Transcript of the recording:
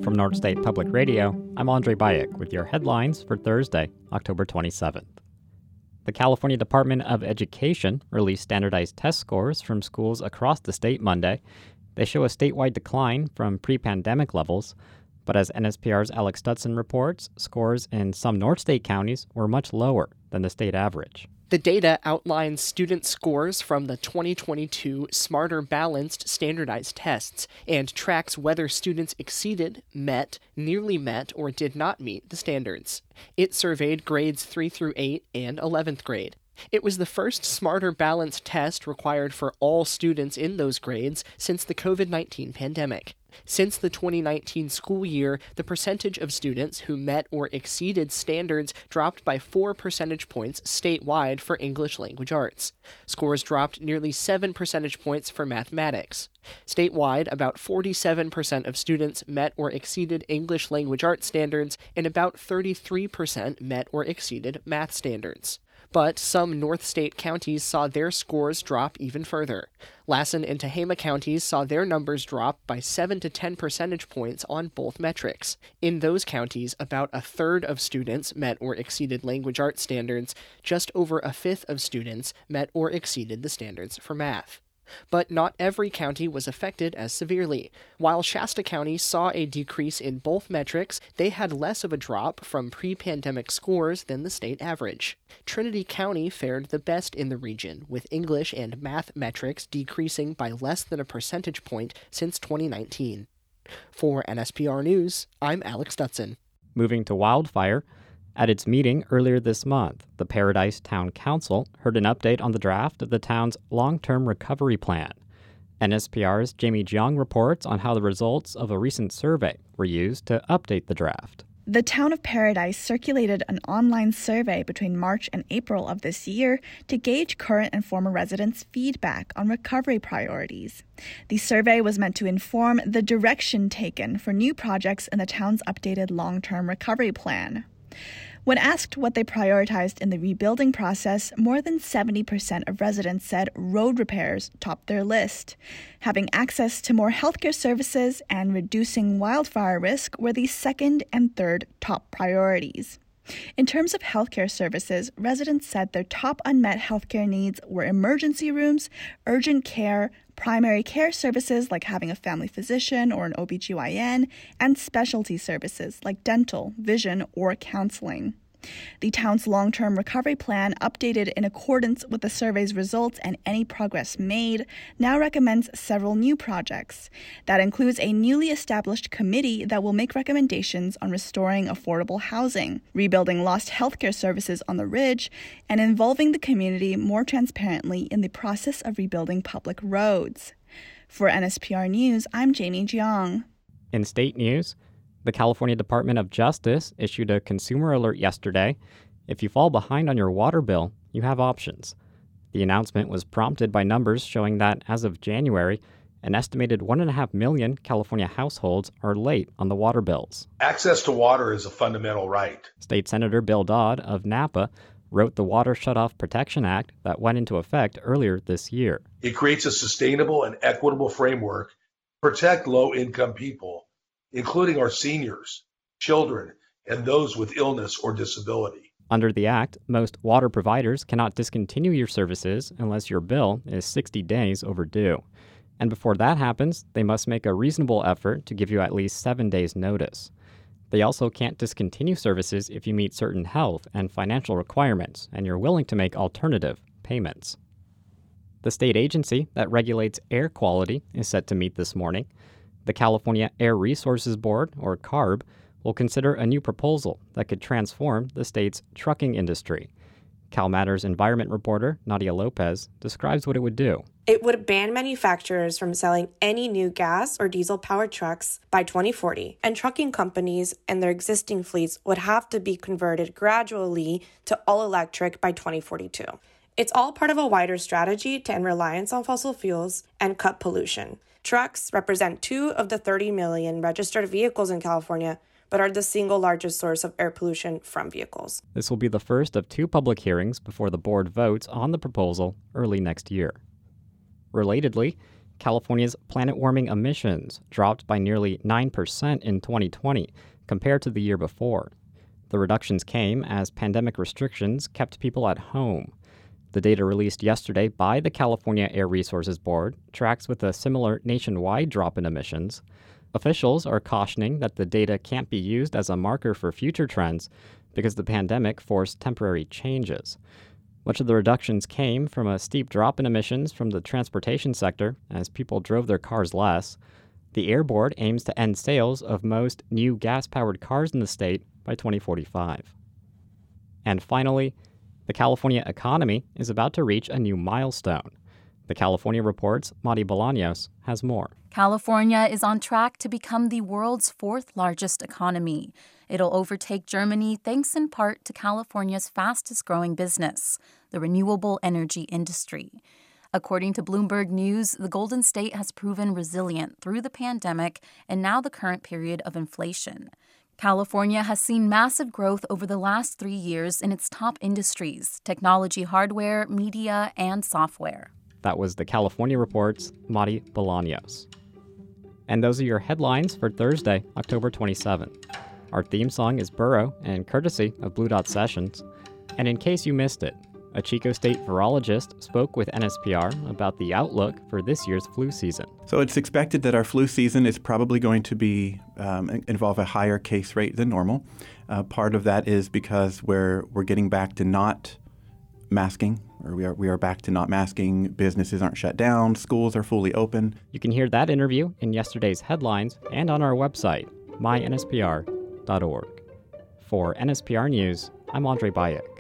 From North State Public Radio, I'm Andre Bayek with your headlines for Thursday, October 27th. The California Department of Education released standardized test scores from schools across the state Monday. They show a statewide decline from pre-pandemic levels, but as NSPR's Alex Stutson reports, scores in some North State counties were much lower than the state average. The data outlines student scores from the 2022 Smarter Balanced standardized tests and tracks whether students exceeded, met, nearly met, or did not meet the standards. It surveyed grades 3 through 8 and 11th grade. It was the first Smarter Balanced test required for all students in those grades since the COVID-19 pandemic. Since the 2019 school year, the percentage of students who met or exceeded standards dropped by 4 percentage points statewide for English language arts. Scores dropped nearly 7 percentage points for mathematics. Statewide, about 47% of students met or exceeded English language arts standards, and about 33% met or exceeded math standards. But some North State counties saw their scores drop even further. Lassen and Tehama counties saw their numbers drop by 7 to 10 percentage points on both metrics. In those counties, about a third of students met or exceeded language arts standards. Just over a fifth of students met or exceeded the standards for math. But not every county was affected as severely. While Shasta County saw a decrease in both metrics, they had less of a drop from pre-pandemic scores than the state average. Trinity County fared the best in the region, with English and math metrics decreasing by less than a percentage point since 2019. For NSPR News, I'm Alex Stutson. Moving to wildfire, at its meeting earlier this month, the Paradise Town Council heard an update on the draft of the town's long-term recovery plan. NSPR's Jamie Jiang reports on how the results of a recent survey were used to update the draft. The town of Paradise circulated an online survey between March and April of this year to gauge current and former residents' feedback on recovery priorities. The survey was meant to inform the direction taken for new projects in the town's updated long-term recovery plan. When asked what they prioritized in the rebuilding process, more than 70% of residents said road repairs topped their list. Having access to more healthcare services and reducing wildfire risk were the second and third top priorities. In terms of healthcare services, residents said their top unmet healthcare needs were emergency rooms, urgent care, primary care services like having a family physician or an OBGYN, and specialty services like dental, vision, or counseling. The town's long-term recovery plan, updated in accordance with the survey's results and any progress made, now recommends several new projects. That includes a newly established committee that will make recommendations on restoring affordable housing, rebuilding lost healthcare services on the Ridge, and involving the community more transparently in the process of rebuilding public roads. For NSPR News, I'm Jamie Jiang. In state news, the California Department of Justice issued a consumer alert yesterday. If you fall behind on your water bill, you have options. The announcement was prompted by numbers showing that, as of January, an estimated 1.5 million California households are late on the water bills. Access to water is a fundamental right. State Senator Bill Dodd of Napa wrote the Water Shutoff Protection Act that went into effect earlier this year. It creates a sustainable and equitable framework to protect low-income people, including our seniors, children, and those with illness or disability. Under the Act, most water providers cannot discontinue your services unless your bill is 60 days overdue. And before that happens, they must make a reasonable effort to give you at least 7 days' notice. They also can't discontinue services if you meet certain health and financial requirements and you're willing to make alternative payments. The state agency that regulates air quality is set to meet this morning. The California Air Resources Board, or CARB, will consider a new proposal that could transform the state's trucking industry. CalMatters environment reporter Nadia Lopez describes what it would do. It would ban manufacturers from selling any new gas or diesel-powered trucks by 2040, and trucking companies and their existing fleets would have to be converted gradually to all-electric by 2042. It's all part of a wider strategy to end reliance on fossil fuels and cut pollution. Trucks represent 2 of the 30 million registered vehicles in California, but are the single largest source of air pollution from vehicles. This will be the first of 2 public hearings before the board votes on the proposal early next year. Relatedly, California's planet-warming emissions dropped by nearly 9% in 2020 compared to the year before. The reductions came as pandemic restrictions kept people at home. The data released yesterday by the California Air Resources Board tracks with a similar nationwide drop in emissions. Officials are cautioning that the data can't be used as a marker for future trends because the pandemic forced temporary changes. Much of the reductions came from a steep drop in emissions from the transportation sector as people drove their cars less. The Air Board aims to end sales of most new gas-powered cars in the state by 2045. And finally, the California economy is about to reach a new milestone. The California Report's Madi Bolaños has more. California is on track to become the world's fourth largest economy. It'll overtake Germany thanks in part to California's fastest growing business, the renewable energy industry. According to Bloomberg News, the Golden State has proven resilient through the pandemic and now the current period of inflation. California has seen massive growth over the last 3 years in its top industries: technology, hardware, media, and software. That was the California Report's Madi Bolaños. And those are your headlines for Thursday, October 27th. Our theme song is Burrow and courtesy of Blue Dot Sessions. And in case you missed it, a Chico State virologist spoke with NSPR about the outlook for this year's flu season. So it's expected that our flu season is probably going to be involve a higher case rate than normal. Part of that is because we're getting back to not masking, or we are back to not masking. Businesses aren't shut down. Schools are fully open. You can hear that interview in yesterday's headlines and on our website, mynspr.org. For NSPR News, I'm Andre Bayek.